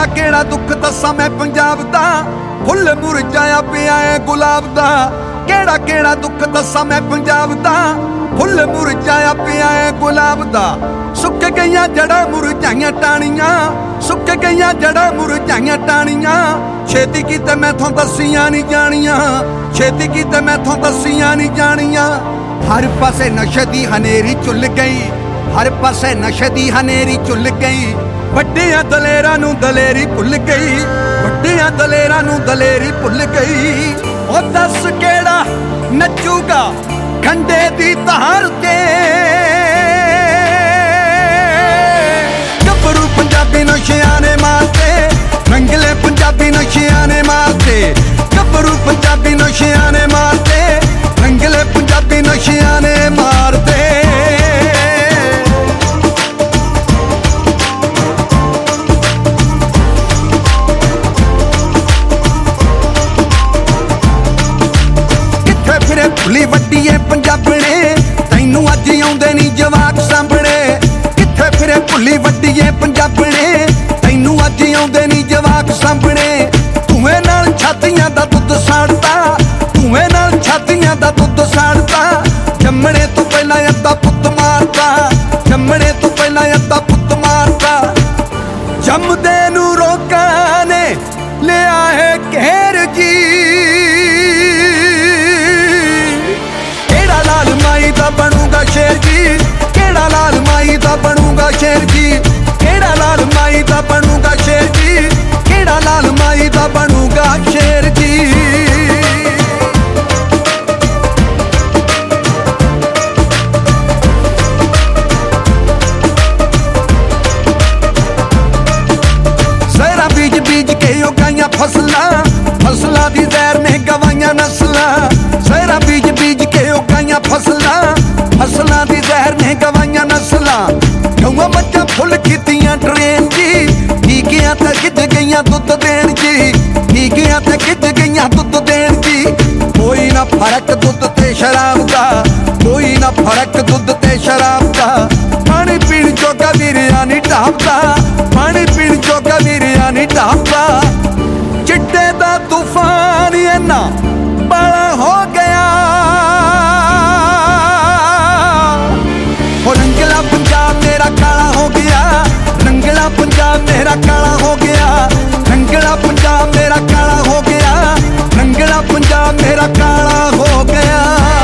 ਕਿਹੜਾ ਦੁੱਖ ਦੱਸਾਂ ਮੈਂ ਪੰਜਾਬ ਦਾ, ਫੁੱਲ ਮੁਰਝਾਇਆ ਪਿਆ ਏ ਗੁਲਾਬ ਦਾ। ਕਿਹੜਾ ਦੁੱਖ ਦੱਸਾਂ ਮੈਂ ਪੰਜਾਬ ਦਾ, ਫੁੱਲ ਮੁਰਝਾਇਆ ਪਿਆ ਏ ਗੁਲਾਬ ਦਾ। ਸੁੱਕ ਗਈਆਂ ਜੜਾਂ ਮੁਰਝਾਈਆਂ ਟਾਹਣੀਆਂ, ਸੁੱਕ ਗਈਆਂ ਜੜਾਂ ਮੁਰਝਾਈਆਂ ਟਾਹਣੀਆਂ। ਛੇਤੀ ਕੀਤੇ ਮੈਥੋਂ ਦੱਸੀਆਂ ਨਹੀਂ ਜਾਣੀਆਂ, ਛੇਤੀ ਕੀਤੇ ਮੈਥੋਂ ਦੱਸੀਆਂ ਨਹੀਂ ਜਾਣੀਆਂ। ਹਰ ਪਾਸੇ ਨਸ਼ੇ ਦੀ ਹਨੇਰੀ ਝੁੱਲ ਗਈ, ਹਰ ਪਾਸੇ ਨਸ਼ੇ ਦੀ ਹਨੇਰੀ ਝੁੱਲ ਗਈ। ਵੱਡਿਆਂ ਦਲੇਰਾਂ ਨੂੰ ਦਲੇਰੀ ਭੁੱਲ ਗਈ, ਵੱਡਿਆਂ ਦਲੇਰਾਂ ਨੂੰ ਦਲੇਰੀ ਭੁੱਲ ਗਈ। ਉਹ ਦੱਸ ਕਿਹੜਾ ਨੱਚੂਗਾ ਖੰਡੇ ਦੀ ਧਾਰ ਤੇ, ਗੱਭਰੂ ਪੰਜਾਬੀ ਨਸ਼ਿਆਂ ਨੇ ਮਾਰਤੇ, ਰੰਗਲੇ ਪੰਜਾਬੀ ਨਸ਼ਿਆਂ ਨੇ ਮਾਰਤੇ। ਗੱਭਰੂ ਪੰਜਾਬੀ ਨਸ਼ਿਆਂ ਨੇ ਮਾਰਤੇ, ਰੰਗਲੇ ਪੰਜਾਬੀ ਨਸ਼ਿਆਂ ਨੇ ਮਾਰਤੇ। ਭੁੱਲੀ ਵੱਡੀਏ ਪੰਜਾਬਣੇ, ਤੈਨੂੰ ਅੱਜ ਆਉਂਦੇ ਨੀ ਜਵਾਕ ਸਾਂਭਣੇ। ਕਿੱਥੇ ਫਿਰੇ ਭੁੱਲੀ ਵੱਡੀਏ ਪੰਜਾਬਣੇ, ਤੈਨੂੰ ਅੱਜ ਆਉਂਦੇ ਨੀ ਜਵਾਕ ਸਾਂਭਣੇ। ਧੂਏ ਨਾਲ ਛਾਤੀਆਂ ਦਾ ਦੁੱਧ ਸਾੜਤਾ, ਧੂਏ ਨਾਲ ਛਾਤੀਆਂ ਦਾ ਦੁੱਧ ਸਾੜਤਾ। ਜੰਮਣੇ ਤੋਂ ਪਹਿਲਾਂ ਅੱਧਾ ਪੁੱਤ ਮਾਰਤਾ, ਜੰਮਣੇ ਤੋਂ ਪਹਿਲਾਂ ਅੱਧਾ ਪੁੱਤ ਮਾਰਤਾ। ਜੰਮਦੇ ਨੂੰ ਰੋਕਾਂ ਨੇ ਲਿਆ ਹੈ ਘੇਰ ਜੀ, ਲਾਲ ਮਾਈ ਦਾ ਬਣੂਗਾ ਸ਼ੇਰ ਜੀ, ਕਿਹੜਾ ਲਾਲ ਮਾਈ ਦਾ ਬਣੂਗਾ ਸ਼ੇਰ ਜੀ। ਕਿਹੜਾ ਲਾਲ ਮਾਈ ਦਾ ਬਣੂਗਾ ਸ਼ੇਰ ਜੀ, ਕਿਹੜਾ ਲਾਲ ਮਾਈ ਦਾ ਬਣੂਗਾ ਸ਼ੇਰ ਜੀ। ਜ਼ਹਿਰਾਂ ਬੀਜ ਬੀਜ ਕੇ ਉਗਾਈਆਂ ਫਸਲਾਂ, ਫਸਲਾਂ ਦੀ ਜ਼ਹਿਰ ਨੇ ਗਵਾਈਆਂ ਨਸਲਾਂ। ਜ਼ਹਿਰਾਂ ਬੀਜ ਬੀਜ ਕੇ ਉਗਾਈਆਂ ਫਸਲਾਂ, ਫਸਲਾਂ ਦੀ ਜ਼ਹਿਰ ਨੇ ਗਵਾਈਆਂ ਨਸਲਾਂ। ਗਊਆਂ ਮੱਝਾਂ ਫੁੱਲ ਕੀਤੀਆਂ ਟਰੇਨ ਜੀ, ਠੀਕਿਆਂ ਤੇ ਗਿੱਜ ਗਈਆਂ ਦੁੱਧ ਦੇਣ ਜੀ, ਠੀਕਿਆਂ ਤੇ ਗਿੱਜ ਗਈਆਂ ਦੁੱਧ ਦੇਣ ਜੀ। ਕੋਈ ਨਾ ਫਰਕ ਦੁੱਧ ਤੇ ਸ਼ਰਾਬ ਦਾ, ਕੋਈ ਨਾ ਫਰਕ ਦੁੱਧ ਤੇ ਸ਼ਰਾਬ ਦਾ। ਪਾਣੀ ਪੀਣ ਜੋਗਾ ਵੀਰਿਆ ਨੀ ਢਾਬਦਾ, ਪਾਣੀ ਪੀਣ ਜੋਗਾ ਵੀਰਿਆ ਨੀ ਢਾਬਦਾ। ਚਿੱਟੇ ਦਾ ਤੂਫਾਨ ਇੰਨਾ ਬਾਲਾ ਹੋ ਗਿਆ, ਉਹ ਰੰਗਲਾ ਪੰਜਾਬ ਮੇਰਾ ਕਾਲਾ ਹੋ ਗਿਆ, ਰੰਗਲਾ ਪੰਜਾਬ ਮੇਰਾ ਕਾਲਾ ਹੋ ਗਿਆ। ਰੰਗਲਾ ਪੰਜਾਬ ਮੇਰਾ ਕਾਲਾ ਹੋ ਗਿਆ, ਰੰਗਲਾ ਪੰਜਾਬ ਮੇਰਾ ਕਾਲਾ ਹੋ ਗਿਆ।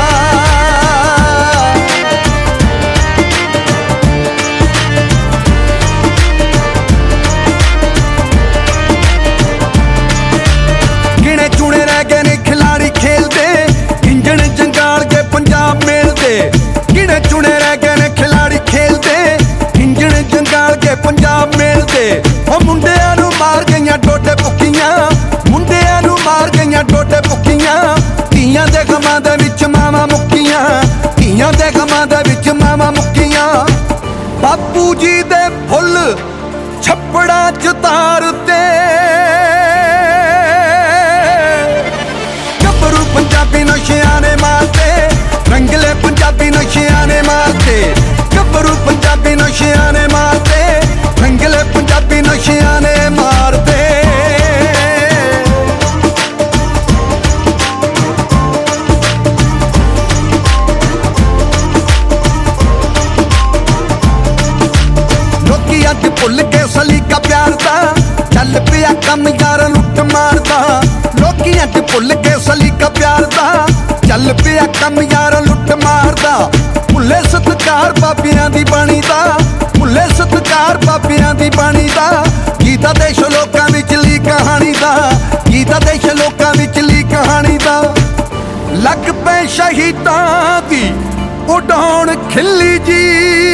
ਗਿਣੇ ਚੁਣੇ ਰਹਿ ਗਏ ਨੇ ਖਿਲਾੜੀ ਖੇਲਦੇ, ਇੰਜਣ ਜੰਗਾਲ ਕੇ ਪੰਜਾਬ ਮੇਲਦੇ। ਗਿਣੇ ਚੁਣੇ ਰਹਿ ਗਏ ਨੇ ਖਿਲਾੜੀ ਖੇਲਦੇ, ਇੰਜਣ ਜੰਗਾਲ ਕੇ ਪੰਜਾਬ ਮੇਲਦੇ। ਉਹ ਮੁੰਡਿਆਂ ਨੂੰ ਮਾਰ ਗਈਆਂ ਡੋਡੇ ਭੁੱਕੀਆਂ, ਮੁੰਡਿਆਂ ਨੂੰ ਮਾਰ ਗਈਆਂ ਡੋਡੇ ਭੁੱਕੀਆਂ। ਧੀਆਂ ਦੇ ਗਮਾਂ ਦੇ ਵਿੱਚ ਮਾਵਾਂ ਮੁੱਕੀਆਂ, ਧੀਆਂ ਦੇ ਗਮਾਂ ਦੇ ਵਿੱਚ ਮਾਵਾਂ ਮੁੱਕੀਆਂ। ਬਾਪੂ ਜੀ ਦੇ ਫੁੱਲ ਛੱਪੜਾਂ ਚ ਤਾਰਤੇ, ਗੱਭਰੂ ਪੰਜਾਬੀ ਨਸ਼ਿਆਂ ਨੇ ਮਾਰਤੇ, ਰੰਗਲੇ ਪੰਜਾਬੀ ਨਸ਼ਿਆਂ ਨੇ ਮਾਰਤੇ। ਗੱਭਰੂ ਪੰਜਾਬੀ ਨਸ਼ਿਆਂ ਨੇ ਮਾਰਤੇ, ਰੰਗਲੇ ਪੰਜਾਬੀ ਨਸ਼ਿਆਂ ਨੇ ਮਾਰਤੇ। ਲੋਕੀ ਅੱਜ ਭੁੱਲ ਕੇ ਸਲੀਕਾ ਪਿਆਰ ਦਾ, ਚੱਲ ਪਿਆ ਕੰਮ ਯਾਰ ਲੁੱਟ ਮਾਰਦਾ। ਲੋਕੀ ਅੱਜ ਭੁੱਲ ਕੇ ਸਲੀਕਾ ਪਿਆਰ ਦਾ, ਚੱਲ ਪਿਆ ਕੰਮ ਯਾਰ ਲੁੱਟ ਮਾਰਦਾ। ਭੁੱਲੇ ਸਤਿਕਾਰ ਬਾਬਿਆਂ ਦੀ ਬਾਣੀ ਦਾ, ਭੁੱਲੇ ਸਤਿਕਾਰ ਬਾਬਿਆਂ ਦੀ ਬਾਣੀ ਦਾ। ਗੀਤਾ ਦੇਸ਼ ਲੋਕਾਂ ਵਿਚਲੀ ਕਹਾਣੀ ਦਾ, ਗੀਤਾ ਦੇਸ਼ ਲੋਕਾਂ ਵਿਚਲੀ ਕਹਾਣੀ ਦਾ। ਲੱਗ ਪਏ ਸ਼ਹੀਦਾਂ ਦੀ ਉਡਾਉਣ ਖਿੱਲੀ ਜੀ,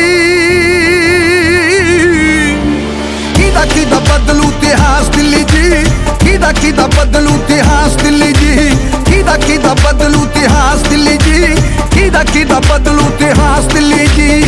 ਕਿਹਦਾ ਬਦਲੂ ਇਤਿਹਾਸ ਦਿੱਲੀ ਜੀ, ਕਿਹਦਾ ਬਦਲੂ ਇਤਿਹਾਸ ਦਿੱਲੀ ਜੀ। ਕਿਹਦਾ ਬਦਲੂ ਇਤਿਹਾਸ ਦਿੱਲੀ ਜੀ, ਕਿਹਦਾ ਬਦਲੂ ਇਤਿਹਾਸ ਦਿੱਲੀ ਜੀ।